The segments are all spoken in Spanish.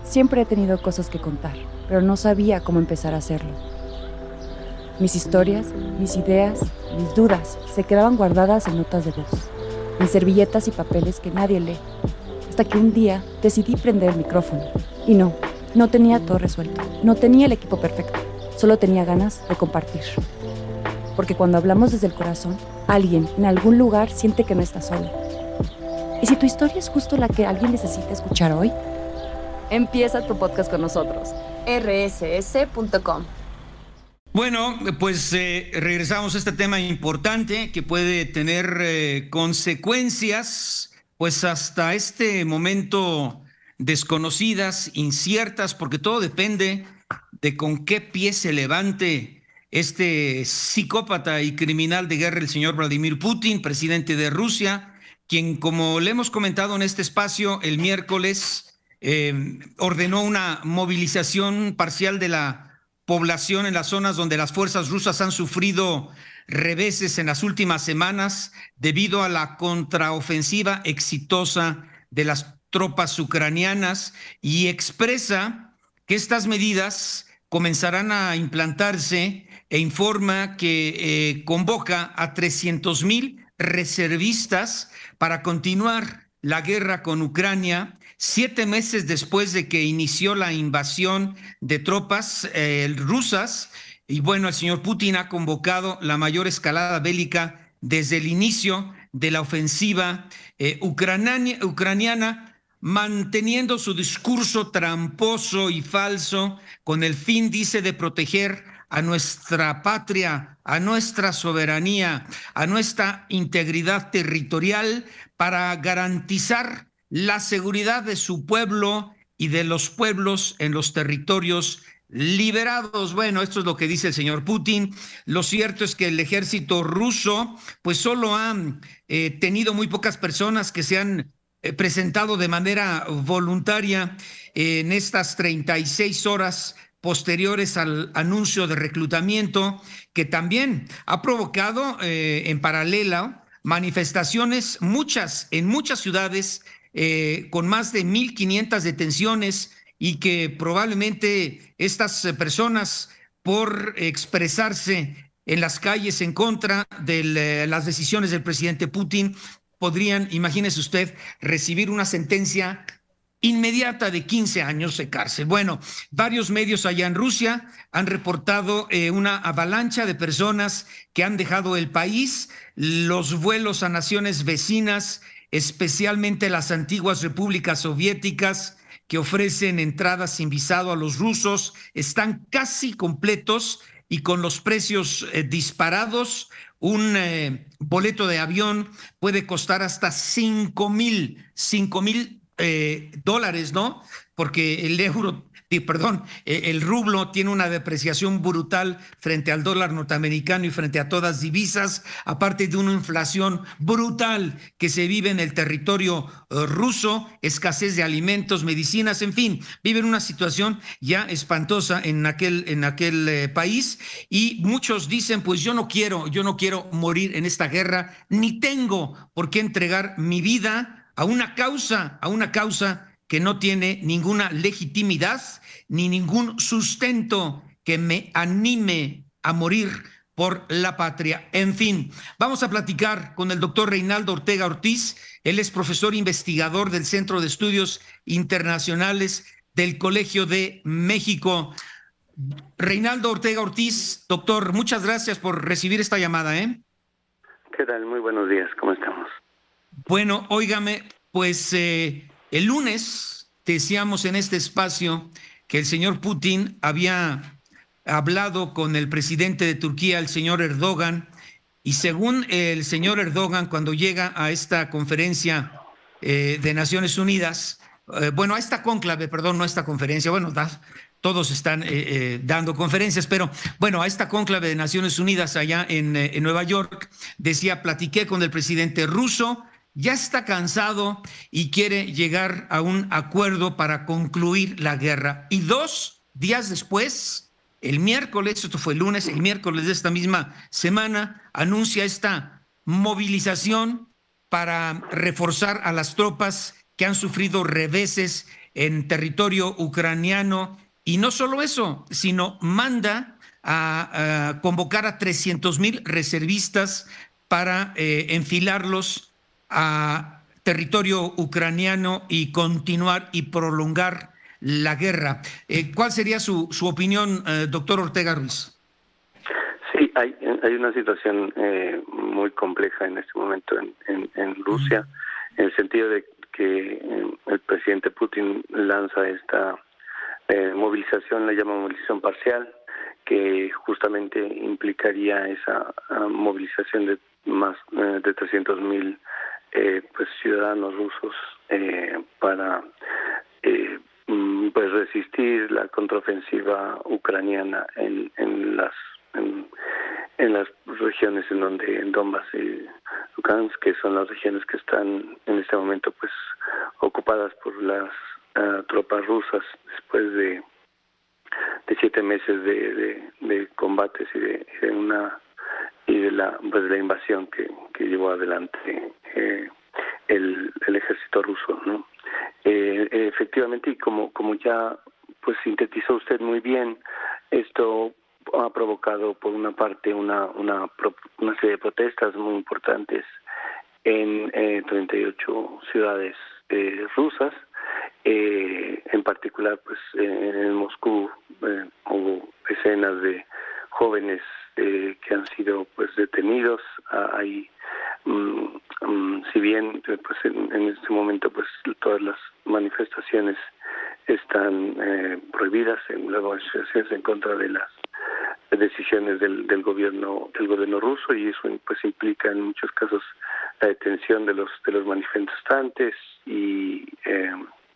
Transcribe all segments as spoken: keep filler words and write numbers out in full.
Siempre he tenido cosas que contar, pero no sabía cómo empezar a hacerlo. Mis historias, mis ideas, mis dudas se quedaban guardadas en notas de voz, en servilletas y papeles que nadie lee, hasta que un día decidí prender el micrófono. Y no, no tenía todo resuelto, no tenía el equipo perfecto, solo tenía ganas de compartir. Porque cuando hablamos desde el corazón, alguien en algún lugar siente que no está solo. ¿Y si tu historia es justo la que alguien necesita escuchar hoy? Empieza tu podcast con nosotros. erre ese ese punto com. Bueno, pues eh, regresamos a este tema importante que puede tener eh, consecuencias, pues hasta este momento desconocidas, inciertas, porque todo depende de con qué pie se levante este psicópata y criminal de guerra, el señor Vladimir Putin, presidente de Rusia, quien, como le hemos comentado en este espacio, el miércoles eh, ordenó una movilización parcial de la población en las zonas donde las fuerzas rusas han sufrido reveses en las últimas semanas debido a la contraofensiva exitosa de las tropas ucranianas, y expresa que estas medidas comenzarán a implantarse e informa que eh, convoca a trescientos mil reservistas para continuar la guerra con Ucrania, siete meses después de que inició la invasión de tropas eh, rusas. Y bueno, el señor Putin ha convocado la mayor escalada bélica desde el inicio de la ofensiva eh, ucraniana, ucraniana, manteniendo su discurso tramposo y falso con el fin, dice, de proteger a nuestra patria, a nuestra soberanía, a nuestra integridad territorial, para garantizar la seguridad de su pueblo y de los pueblos en los territorios liberados. Bueno, esto es lo que dice el señor Putin. Lo cierto es que el ejército ruso pues solo ha eh, tenido muy pocas personas que se han eh, presentado de manera voluntaria eh, en estas treinta y seis horas posteriores al anuncio de reclutamiento, que también ha provocado eh, en paralelo manifestaciones, muchas, en muchas ciudades, eh, con más de mil quinientas detenciones, y que probablemente estas personas, por expresarse en las calles en contra de eh, las decisiones del presidente Putin, podrían, imagínese usted, recibir una sentencia inmediata de quince años de cárcel. Bueno, varios medios allá en Rusia han reportado eh, una avalancha de personas que han dejado el país. Los vuelos a naciones vecinas, especialmente las antiguas repúblicas soviéticas, que ofrecen entradas sin visado a los rusos, están casi completos y con los precios eh, disparados. Un eh, boleto de avión puede costar hasta cinco mil, cinco mil eh, dólares, ¿no? Porque el euro, perdón, el rublo tiene una depreciación brutal frente al dólar norteamericano y frente a todas divisas, aparte de una inflación brutal que se vive en el territorio ruso, escasez de alimentos, medicinas, en fin, viven una situación ya espantosa en aquel, en aquel eh, país. Y muchos dicen, pues yo no quiero, yo no quiero morir en esta guerra, ni tengo por qué entregar mi vida a una causa, a una causa que no tiene ninguna legitimidad ni ningún sustento que me anime a morir por la patria. En fin, vamos a platicar con el doctor Reinaldo Ortega Ortiz. Él es profesor investigador del Centro de Estudios Internacionales del Colegio de México. Reinaldo Ortega Ortiz, doctor, muchas gracias por recibir esta llamada, ¿eh? ¿Qué tal? Muy buenos días, ¿cómo estamos? Bueno, óigame, pues eh, el lunes decíamos en este espacio que el señor Putin había hablado con el presidente de Turquía, el señor Erdogan, y según el señor Erdogan, cuando llega a esta conferencia eh, de Naciones Unidas, eh, bueno, a esta cónclave, perdón, no a esta conferencia, bueno, da, todos están eh, eh, dando conferencias, pero bueno, a esta cónclave de Naciones Unidas allá en, eh, en Nueva York, decía, platiqué con el presidente ruso, ya está cansado y quiere llegar a un acuerdo para concluir la guerra. Y dos días después, el miércoles, esto fue el lunes, el miércoles de esta misma semana, anuncia esta movilización para reforzar a las tropas que han sufrido reveses en territorio ucraniano. Y no solo eso, sino manda a, a convocar a trescientos mil reservistas para eh, enfilarlos a territorio ucraniano y continuar y prolongar la guerra. Eh, ¿Cuál sería su, su opinión, eh, doctor Ortega Ruiz? Sí, hay, hay una situación eh, muy compleja en este momento en, en, en Rusia, en el sentido de que eh, el presidente Putin lanza esta eh, movilización, la llama movilización parcial, que justamente implicaría esa uh, movilización de más eh, de trescientos mil eh, pues ciudadanos rusos eh, para eh, pues resistir la contraofensiva ucraniana en, en las en, en las regiones en donde en Donbass y Lugansk, que son las regiones que están en este momento pues ocupadas por las uh, tropas rusas después de de siete meses de, de, de combates y de, de una y de la pues de la invasión que, que llevó adelante eh, el, el ejército ruso, ¿no? Eh, efectivamente, y como como ya pues sintetizó usted muy bien, esto ha provocado por una parte una una una serie de protestas muy importantes en eh, treinta y ocho ciudades eh, rusas. Eh, en particular, pues eh, en Moscú eh, hubo escenas de jóvenes eh, que han sido pues detenidos. Ah, hay, um, um, si bien pues en, en este momento pues todas las manifestaciones están eh, prohibidas, en las manifestaciones en contra de las decisiones del, del gobierno del gobierno ruso, y eso pues implica en muchos casos la detención de los de los manifestantes y eh,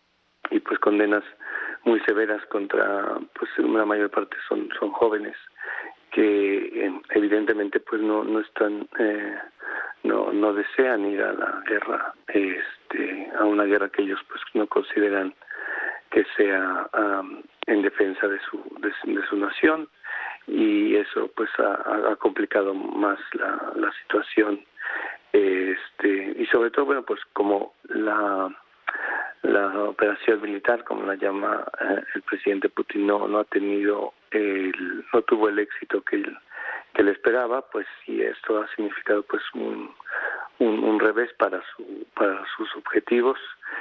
y pues condenas muy severas contra, pues la mayor parte son son jóvenes que eh, evidentemente pues no no están eh, no no desean ir a la guerra, este a una guerra que ellos pues no consideran que sea um, en defensa de su de, de su nación, y eso pues ha, ha complicado más la, la situación, este y sobre todo bueno pues como la la operación militar, como la llama eh, el presidente Putin, no no ha tenido el no tuvo el éxito que él que él esperaba, pues sí, esto ha significado pues un un, un revés para su para sus objetivos.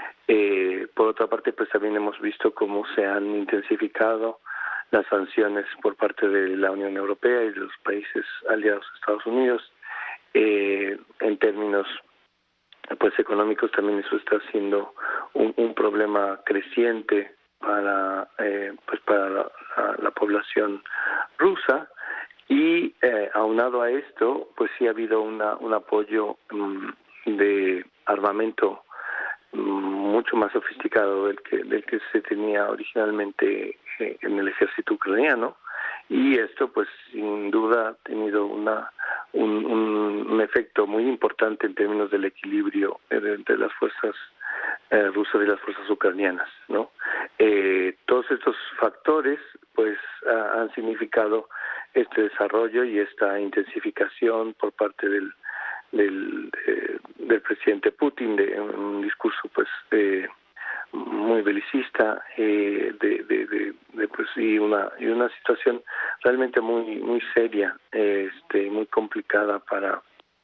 Eh, por otra parte, pues también hemos visto cómo se han intensificado las sanciones por parte de la Unión Europea y de los países aliados a Estados Unidos. Eh, en términos pues económicos también eso está siendo un, un problema creciente para eh, pues para la, la, la población rusa, y eh, aunado a esto pues sí ha habido una un apoyo um, de armamento um, mucho más sofisticado del que del que se tenía originalmente eh, en el ejército ucraniano, y esto pues sin duda ha tenido una Un, un, un efecto muy importante en términos del equilibrio entre las fuerzas eh, rusas y las fuerzas ucranianas, ¿no? Eh, todos estos factores, pues, ha, han significado este desarrollo y esta intensificación por parte del del, de, del presidente Putin de un discurso, pues, eh, muy belicista, eh, de, de, de, de pues y una y una situación realmente muy muy seria, este muy complicada para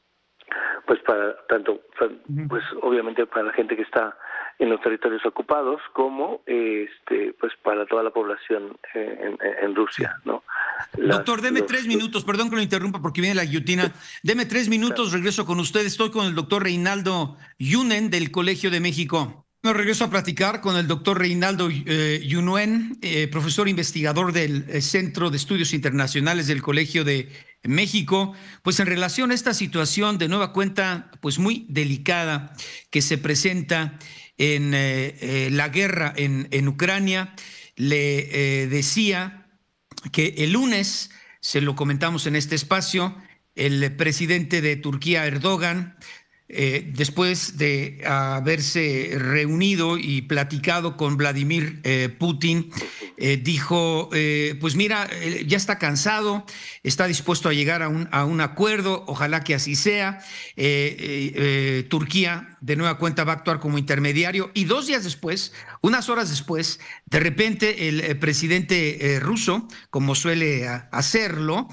pues para tanto pues obviamente para la gente que está en los territorios ocupados, como este pues para toda la población en, en Rusia, ¿no? Las, Doctor, deme los, tres minutos, perdón que lo interrumpa porque viene la guillotina. Deme tres minutos, claro. Regreso con usted. Estoy con el doctor Reinaldo Yunen del Colegio de México. Me regreso a platicar con el doctor Reinaldo eh, Yunuen, eh, profesor investigador del eh, Centro de Estudios Internacionales del Colegio de México, pues en relación a esta situación de nueva cuenta, pues muy delicada que se presenta en eh, eh, la guerra en, en Ucrania. Le eh, decía que el lunes, se lo comentamos en este espacio, el presidente de Turquía, Erdogan, Eh, después de haberse reunido y platicado con Vladimir eh, Putin, eh, dijo, eh, pues mira, eh, ya está cansado, está dispuesto a llegar a un, a un acuerdo, ojalá que así sea. Eh, eh, eh, Turquía de nueva cuenta va a actuar como intermediario y dos días después, unas horas después, de repente el, el presidente eh, ruso, como suele a, hacerlo,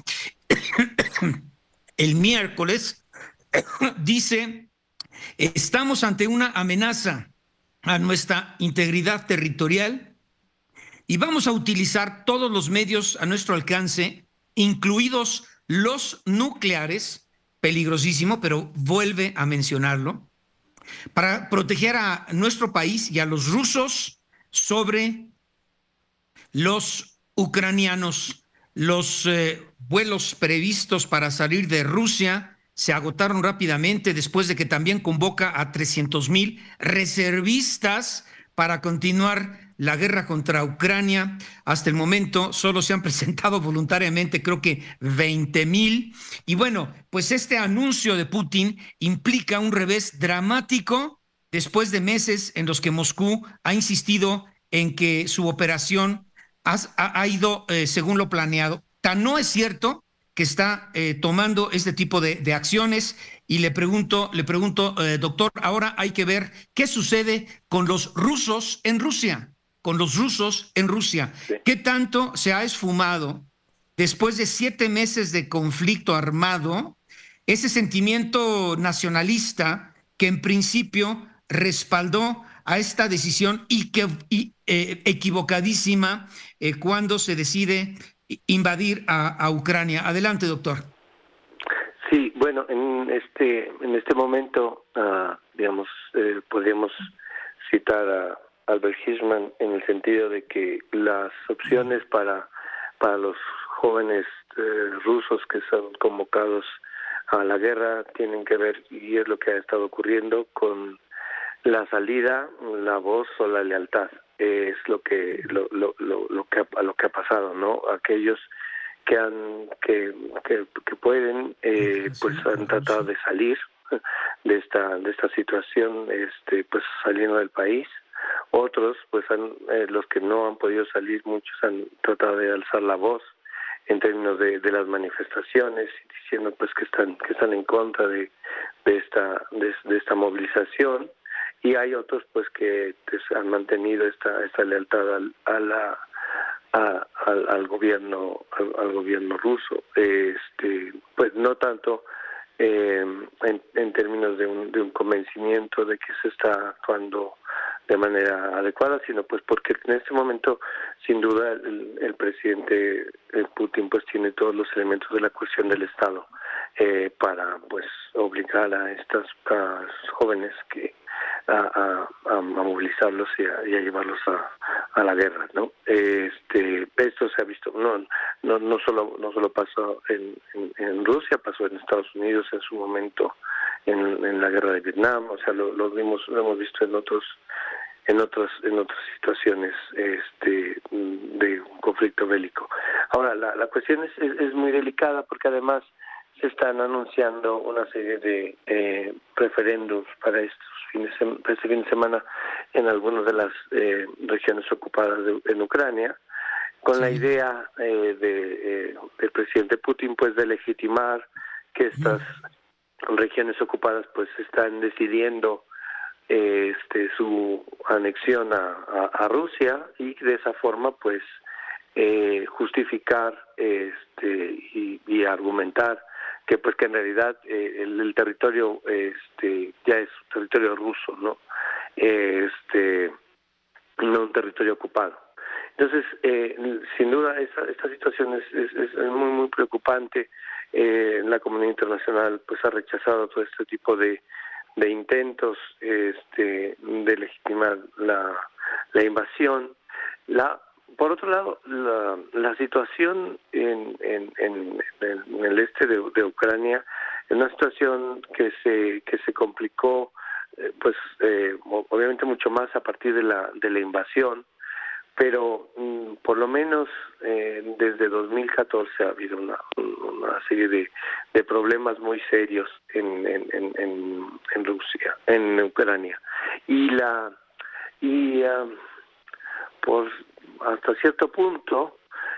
el miércoles dice, estamos ante una amenaza a nuestra integridad territorial y vamos a utilizar todos los medios a nuestro alcance, incluidos los nucleares, peligrosísimo, pero vuelve a mencionarlo, para proteger a nuestro país y a los rusos sobre los ucranianos. Los eh, vuelos previstos para salir de Rusia se agotaron rápidamente después de que también convoca a trescientos mil reservistas para continuar la guerra contra Ucrania. Hasta el momento solo se han presentado voluntariamente, creo que veinte mil. Y bueno, pues este anuncio de Putin implica un revés dramático después de meses en los que Moscú ha insistido en que su operación ha, ha ido eh, según lo planeado. Tan no es cierto que está eh, tomando este tipo de, de acciones y le pregunto, le pregunto, eh, doctor, ahora hay que ver qué sucede con los rusos en Rusia, con los rusos en Rusia. Sí. ¿Qué tanto se ha esfumado después de siete meses de conflicto armado ese sentimiento nacionalista que en principio respaldó a esta decisión y que y, eh, equivocadísima eh, cuando se decide invadir a, a Ucrania? Adelante, doctor. Sí, bueno, en este en este momento, uh, digamos, eh, podríamos citar a Albert Hirschman en el sentido de que las opciones para para los jóvenes eh, rusos que son convocados a la guerra tienen que ver, y es lo que ha estado ocurriendo, con la salida, la voz o la lealtad. Es lo que lo lo lo, lo que ha, lo que ha pasado, ¿no? Aquellos que han que que, que pueden eh, pues han tratado de salir de esta de esta situación, este pues saliendo del país. Otros pues han eh, los que no han podido salir, muchos han tratado de alzar la voz en términos de, de las manifestaciones, diciendo pues que están que están en contra de de esta de, de esta movilización. Y hay otros pues que pues, han mantenido esta esta lealtad al, a la a, al, al gobierno al, al gobierno ruso, este pues no tanto eh, en, en términos de un de un convencimiento de que se está actuando de manera adecuada, sino pues porque en este momento sin duda el, el presidente Putin pues tiene todos los elementos de la cuestión del Estado eh, para pues obligar a estas a jóvenes que A, a, a movilizarlos y a, y a llevarlos a, a la guerra, ¿no? Este, esto se ha visto, no, no, no solo, no solo pasó en, en, en Rusia, pasó en Estados Unidos en su momento, en, en la guerra de Vietnam, o sea, lo, lo vimos, lo hemos visto en otros, en otras, en otras situaciones, este, de un conflicto bélico. Ahora, la, la cuestión es, es, es muy delicada porque además se están anunciando una serie de eh, referéndums para estos fines, este fin de semana en algunas de las eh, regiones ocupadas de, en Ucrania, con sí. la idea eh, de, eh, del presidente Putin pues de legitimar que estas mm. regiones ocupadas pues están decidiendo eh, este su anexión a, a, a Rusia y de esa forma pues eh, justificar este y, y argumentar que pues que en realidad eh, el, el territorio este ya es territorio ruso, no eh, este no un territorio ocupado. Entonces eh, sin duda esa, esta situación es, es, es muy muy preocupante. Eh, la comunidad internacional pues ha rechazado todo este tipo de de intentos este de legitimar la la invasión. La Por otro lado, la, la situación en, en, en, en el este de, de Ucrania es una situación que se que se complicó, eh, pues eh, obviamente mucho más a partir de la de la invasión, pero mm, por lo menos eh, desde dos mil catorce ha habido una, una serie de, de problemas muy serios en, en, en, en Rusia, en Ucrania, y la y uh, por hasta cierto punto,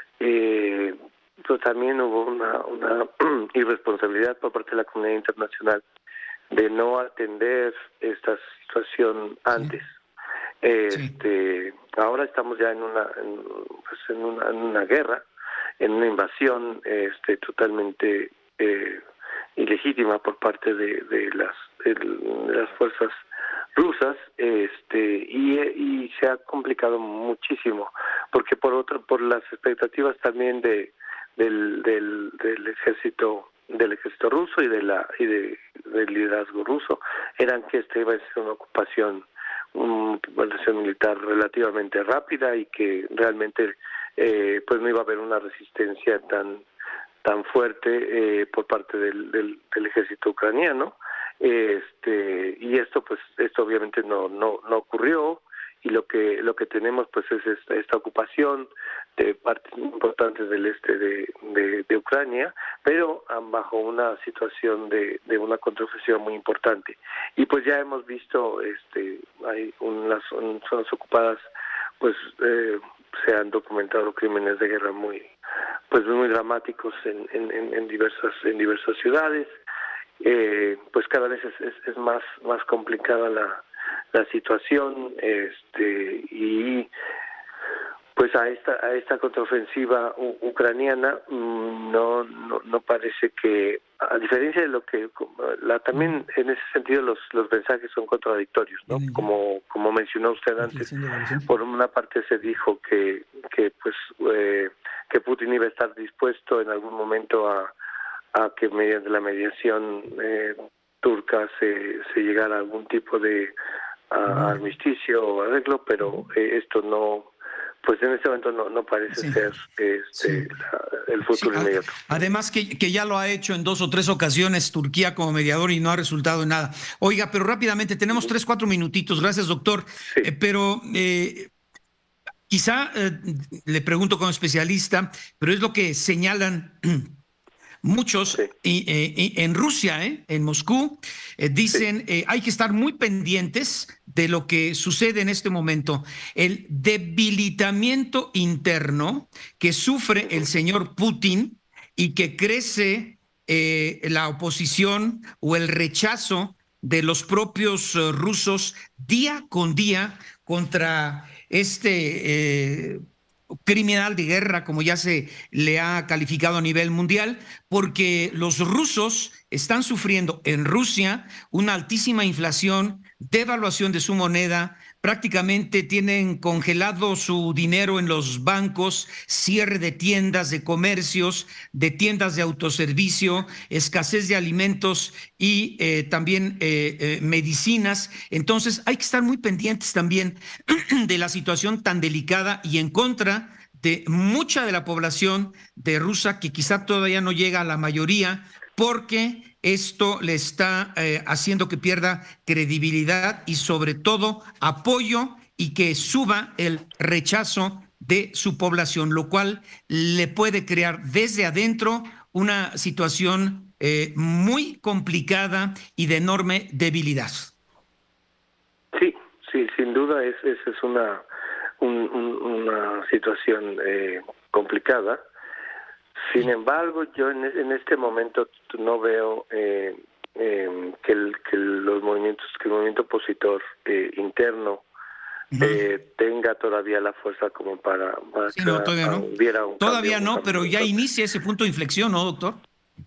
eh, pues también hubo una, una irresponsabilidad por parte de la comunidad internacional de no atender esta situación antes. Sí. Este, sí. Ahora estamos ya en una, en, pues en una, en una guerra, en una invasión este, totalmente eh, ilegítima por parte de, de las de, de las fuerzas rusas, este y, y se ha complicado muchísimo, porque por otro por las expectativas también de del del, del ejército del ejército ruso y de la y de, del liderazgo ruso eran que esta iba a ser una ocupación una ocupación militar relativamente rápida y que realmente eh, pues no iba a haber una resistencia tan tan fuerte eh, por parte del, del, del ejército ucraniano, este y esto pues esto obviamente no no no ocurrió, y lo que lo que tenemos pues es esta, esta ocupación de partes importantes del este de, de, de Ucrania, pero bajo una situación de, de una contraofensiva muy importante. Y pues ya hemos visto, este hay unas zonas ocupadas, pues eh, se han documentado crímenes de guerra muy pues muy dramáticos en, en, en diversas en diversas ciudades. Eh, pues cada vez es, es, es más más complicada la la situación, este y pues a esta a esta contraofensiva u, ucraniana no, no no parece que, a diferencia de lo que la también en ese sentido los los mensajes son contradictorios, ¿no? Como como mencionó usted antes, por una parte se dijo que que pues eh, que Putin iba a estar dispuesto en algún momento a a que mediante la mediación eh, turca se se llegara a algún tipo de a, armisticio o arreglo, pero eh, esto no, pues en este momento no, no parece sí. ser este, sí. la, el futuro sí. inmediato. Además que, que ya lo ha hecho en dos o tres ocasiones Turquía como mediador y no ha resultado en nada. Oiga, pero rápidamente, tenemos tres, cuatro minutitos, gracias doctor, sí. eh, pero eh, quizá eh, le pregunto como especialista, pero es lo que señalan muchos sí. y, eh, en Rusia, eh, en Moscú, eh, dicen sí. eh, hay que estar muy pendientes de lo que sucede en este momento. El debilitamiento interno que sufre el señor Putin y que crece eh, la oposición o el rechazo de los propios uh, rusos día con día contra este eh, criminal de guerra, como ya se le ha calificado a nivel mundial, porque los rusos están sufriendo en Rusia una altísima inflación, devaluación de su moneda, prácticamente tienen congelado su dinero en los bancos, cierre de tiendas, de comercios, de tiendas de autoservicio, escasez de alimentos y eh, también eh, eh, medicinas. Entonces hay que estar muy pendientes también de la situación tan delicada y en contra de mucha de la población de Rusia, que quizá todavía no llega a la mayoría, porque esto le está eh, haciendo que pierda credibilidad y sobre todo apoyo, y que suba el rechazo de su población, lo cual le puede crear desde adentro una situación eh, muy complicada y de enorme debilidad. Sí, sí, sin duda es, es, es una, un, un, una situación eh, complicada. Sin embargo, yo en, en este momento no veo eh, eh, que, el, que los movimientos, que el movimiento opositor eh, interno eh, uh-huh. tenga todavía la fuerza como para, para sí, no, todavía no, hubiera un todavía cambio, no, un pero ya inicia ese punto de inflexión, ¿no, doctor?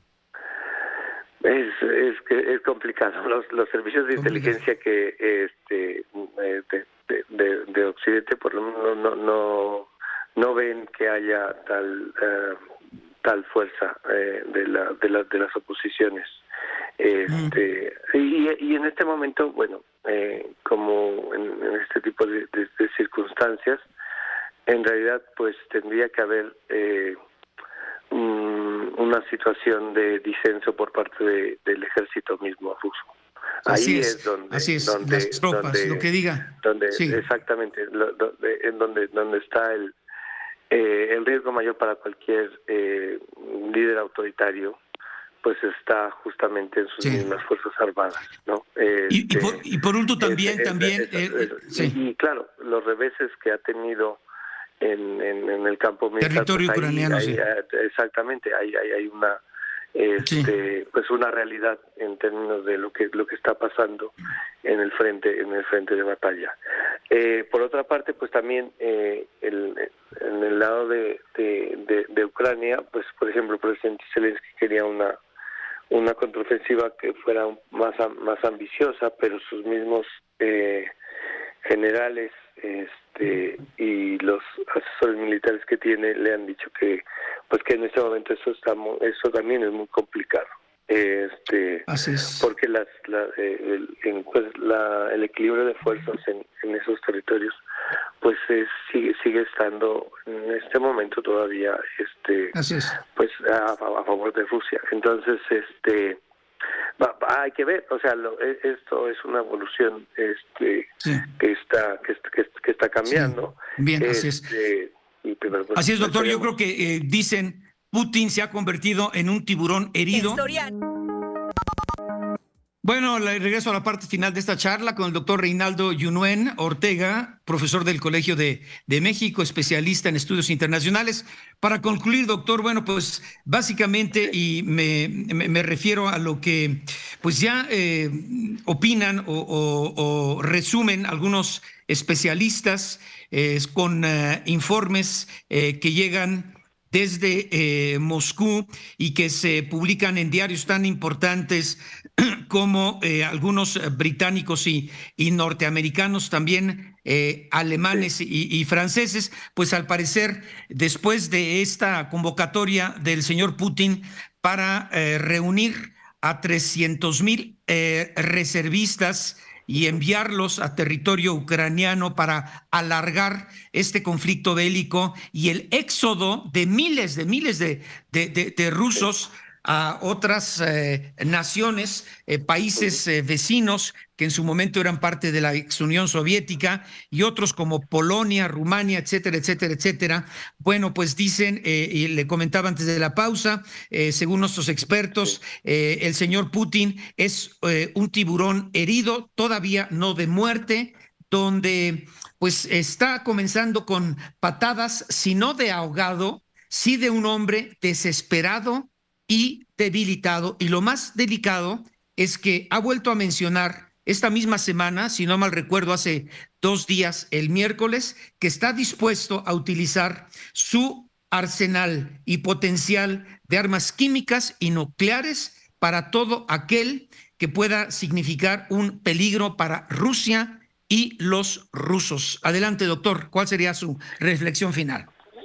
Es es es complicado. Los los servicios de inteligencia que este de, de, de, de Occidente por lo menos no no no ven que haya tal uh, tal fuerza eh, de la de las de las oposiciones. Este mm. y, y en este momento, bueno, eh, como en, en este tipo de, de, de circunstancias, en realidad pues tendría que haber eh, un, una situación de disenso por parte de, del ejército mismo ruso. Así Ahí es, es donde así es, donde las tropas, donde, lo que diga. Donde sí. exactamente, lo, donde, en donde donde está el eh, el riesgo mayor para cualquier eh, líder autoritario, pues está justamente en sus sí. mismas fuerzas armadas, ¿no? Este, y, y, por, y por último también, es, también, es, es, es, eh, sí. y, y claro, los reveses que ha tenido, eh, en, en, en el campo militar. Territorio pues, ucraniano, hay, sí. hay, exactamente, hay, hay, hay una este, sí. pues una realidad en términos de lo que lo que está pasando en el frente en el frente de batalla. Eh, por otra parte, pues también eh, el, en el lado de, de, de, de Ucrania, pues por ejemplo, el presidente Zelensky quería una una contraofensiva que fuera más más ambiciosa, pero sus mismos eh, generales este y los asesores militares que tiene le han dicho que pues que en este momento eso está eso también es muy complicado, este Así es. porque las la, eh, el, pues la, el equilibrio de fuerzas en, en esos territorios pues es, sigue sigue estando en este momento todavía este Así es. pues a, a favor de Rusia. Entonces este Va, va, hay que ver, o sea, lo, esto es una evolución este sí. que está que, que, que está cambiando. Sí. Bien, este, así es. Y, pero, pues, así es, doctor. Yo creo que eh, dicen Putin se ha convertido en un tiburón herido. Historia. Bueno, regreso a la parte final de esta charla con el doctor Reinaldo Yunuen Ortega, profesor del Colegio de, de México, especialista en estudios internacionales. Para concluir, doctor, bueno, pues básicamente, y me, me, me refiero a lo que pues ya eh, opinan o, o, o resumen algunos especialistas eh, con eh, informes eh, que llegan desde eh, Moscú y que se publican en diarios tan importantes como eh, algunos británicos y, y norteamericanos, también eh, alemanes y, y franceses, pues al parecer después de esta convocatoria del señor Putin para eh, reunir a trescientos mil eh, reservistas y enviarlos a territorio ucraniano para alargar este conflicto bélico y el éxodo de miles de miles de, de, de, de rusos a otras eh, naciones, eh, países eh, vecinos que en su momento eran parte de la ex Unión Soviética y otros como Polonia, Rumania, etcétera, etcétera, etcétera. Bueno, pues dicen, eh, y le comentaba antes de la pausa, eh, según nuestros expertos, eh, el señor Putin es eh, un tiburón herido, todavía no de muerte, donde pues está comenzando con patadas, si no de ahogado, sí de un hombre desesperado y debilitado. Y lo más delicado es que ha vuelto a mencionar esta misma semana, si no mal recuerdo, hace dos días, el miércoles, que está dispuesto a utilizar su arsenal y potencial de armas químicas y nucleares para todo aquel que pueda significar un peligro para Rusia y los rusos. Adelante, doctor, ¿cuál sería su reflexión final?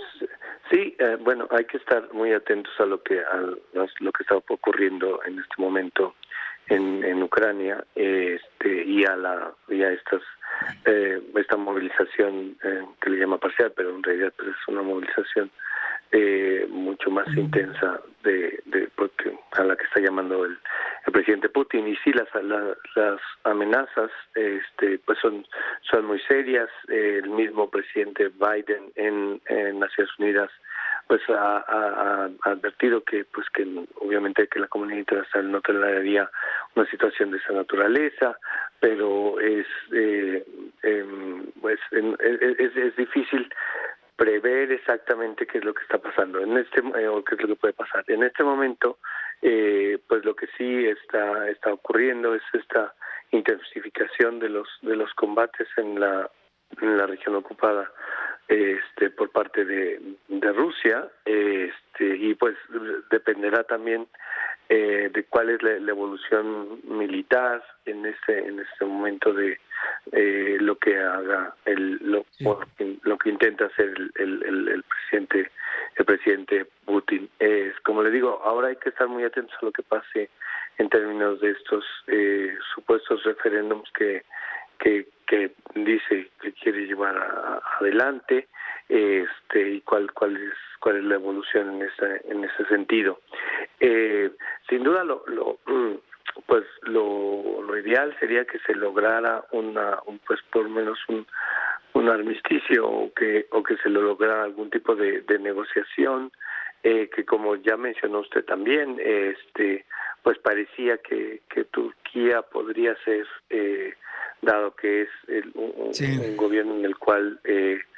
Sí, eh, bueno, hay que estar muy atentos a lo que a lo que está ocurriendo en este momento en, en Ucrania, eh, este, y a la y a estas eh, esta movilización eh, que le llama parcial, pero en realidad pues, es una movilización eh, mucho más intensa de, de porque a la que está llamando el, el presidente Putin. Y sí, las las, las amenazas este pues son son muy serias. Eh, el mismo presidente Biden en, en Naciones Unidas pues ha, ha, ha advertido que pues que obviamente que la comunidad internacional no toleraría una situación de esa naturaleza, pero es eh, eh, pues es, es, es difícil prever exactamente qué es lo que está pasando en este eh, o qué es lo que puede pasar en este momento. Eh, pues lo que sí está está ocurriendo es esta intensificación de los de los combates en la en la región ocupada este por parte de, de Rusia, este y pues dependerá también eh, de cuál es la, la evolución militar en este en este momento de eh, lo que haga el lo, sí. lo que intenta hacer el, el, el, el presidente el presidente Putin. Es como le digo, ahora hay que estar muy atentos a lo que pase en términos de estos eh, supuestos referéndums que que que dice que quiere llevar a, a adelante, este y cuál cuál es cuál es la evolución en ese en ese sentido. Eh, sin duda lo, lo pues lo, lo ideal sería que se lograra una un, pues por lo menos un un armisticio o que o que se lo lograra algún tipo de, de negociación, eh, que como ya mencionó usted también, este pues parecía que que Turquía podría ser eh, dado que es el, un, sí. un gobierno en el cual eh,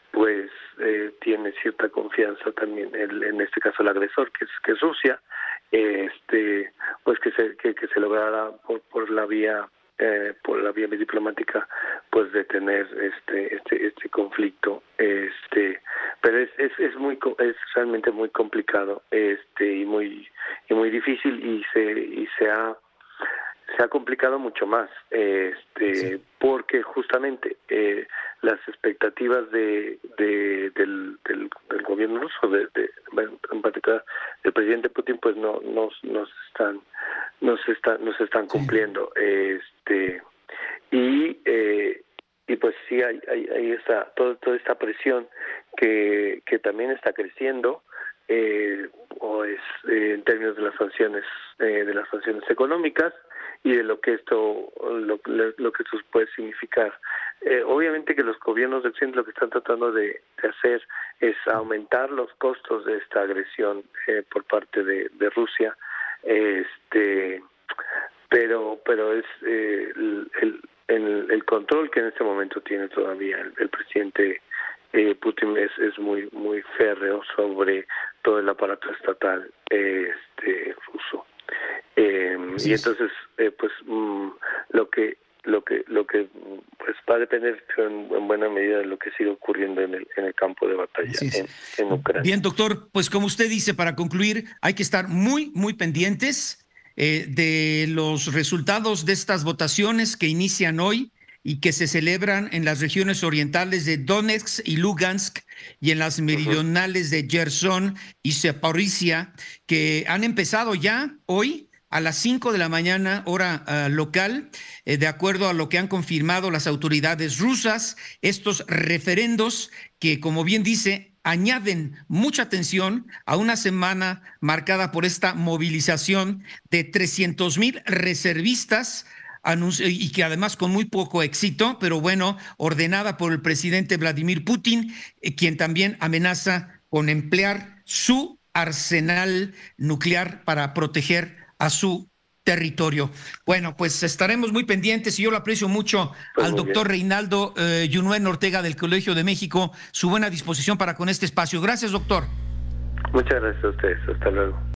pues eh, tiene cierta confianza también el, en este caso el agresor, que es que es Rusia, este pues que se que, que se lograra por, por la vía eh, por la vía diplomática pues detener este este este conflicto, este pero es es es muy es realmente muy complicado, este y muy y muy difícil, y se y se ha se ha complicado mucho más, este sí. porque justamente eh, las expectativas de, de del, del, del gobierno ruso, de, de, en particular del presidente Putin, pues no no nos están no se están no se están cumpliendo, sí. este y eh, y pues sí hay hay, hay esta toda toda esta presión que que también está creciendo. Eh, o es eh, en términos de las sanciones eh, de las sanciones económicas y de lo que esto lo, lo que esto puede significar. Eh, obviamente que los gobiernos del Occidente lo que están tratando de, de hacer es aumentar los costos de esta agresión eh, por parte de, de Rusia, este pero pero es eh, el, el, el, el control que en este momento tiene todavía el, el presidente Eh, Putin es, es muy muy férreo sobre todo el aparato estatal eh, este ruso, eh, y entonces eh, pues mm, lo que lo que lo que pues va a depender en, en buena medida de lo que siga ocurriendo en el en el campo de batalla en, en Ucrania. Bien, doctor, pues como usted dice, para concluir, hay que estar muy muy pendientes eh, de los resultados de estas votaciones que inician hoy y que se celebran en las regiones orientales de Donetsk y Lugansk y en las meridionales de Gerson y Zaporizhia, que han empezado ya hoy a las cinco de la mañana, hora uh, local, eh, de acuerdo a lo que han confirmado las autoridades rusas, estos referendos que, como bien dice, añaden mucha tensión a una semana marcada por esta movilización de trescientos mil reservistas, y que además con muy poco éxito, pero bueno, ordenada por el presidente Vladimir Putin, eh, quien también amenaza con emplear su arsenal nuclear para proteger a su territorio. Bueno, pues estaremos muy pendientes y yo lo aprecio mucho pues al doctor bien. Reinaldo eh, Yunuen Ortega del Colegio de México, su buena disposición para con este espacio. Gracias, doctor. Muchas gracias a ustedes. Hasta luego.